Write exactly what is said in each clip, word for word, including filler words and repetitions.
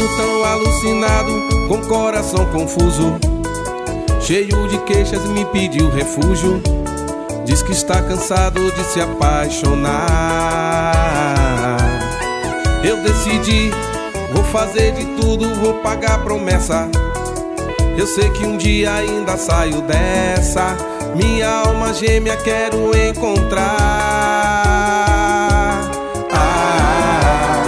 ando tão alucinado, com coração confuso, cheio de queixas, me pediu refúgio. Diz que está cansado de se apaixonar. Eu decidi, vou fazer de tudo, vou pagar a promessa. Eu sei que um dia ainda saio dessa. Minha alma gêmea quero encontrar. ah,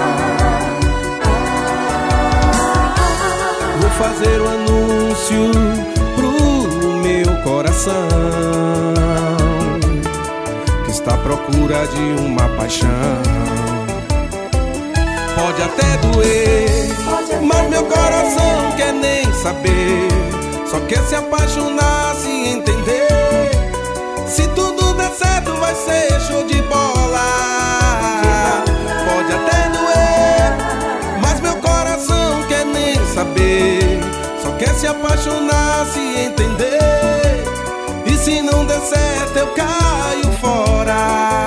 Vou fazer o anúncio pro meu coração, que está à procura de uma paixão. Pode até doer, mas meu coração quer nem saber. Só quer se apaixonar, se entender. Se tudo der certo vai ser show de bola. Pode até doer, mas meu coração quer nem saber. Só quer se apaixonar, se entender. E se não der certo eu caio fora.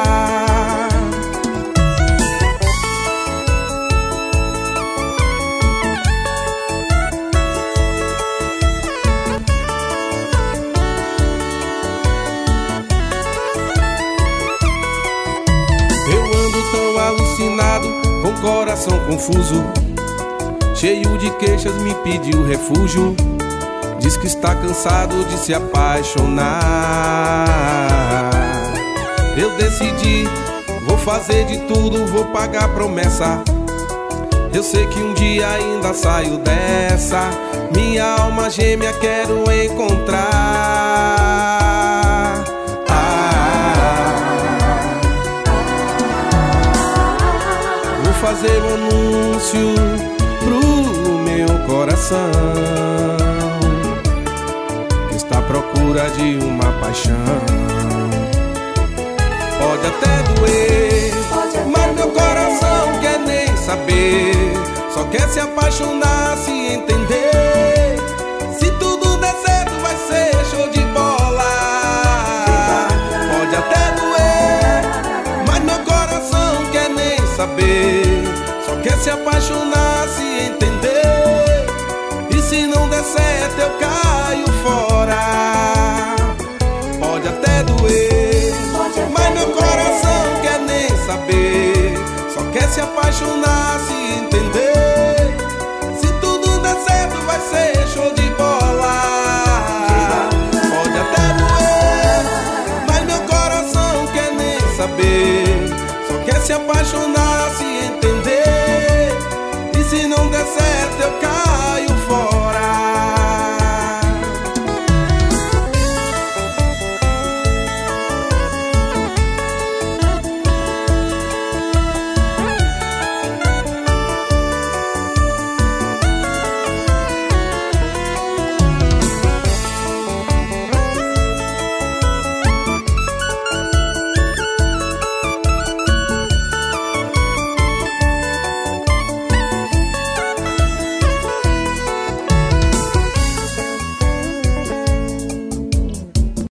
Alucinado, com coração confuso, cheio de queixas, me pediu refúgio. Diz que está cansado de se apaixonar. Eu decidi, vou fazer de tudo, vou pagar a promessa. Eu sei que um dia ainda saio dessa. Minha alma gêmea quero encontrar. Fazer um anúncio pro meu coração, que está à procura de uma paixão. Pode até doer, mas meu coração quer nem saber. Só quer se apaixonar, se entender. Se tudo der certo vai ser show de bola. Pode até doer, mas meu coração quer nem saber. Quer se apaixonar, se entender. E se não der certo eu caio fora. Pode até doer, mas meu coração quer nem saber. Só quer se apaixonar, se entender. Se tudo der certo vai ser show de bola. Pode até doer, mas meu coração quer nem saber. Só quer se apaixonar,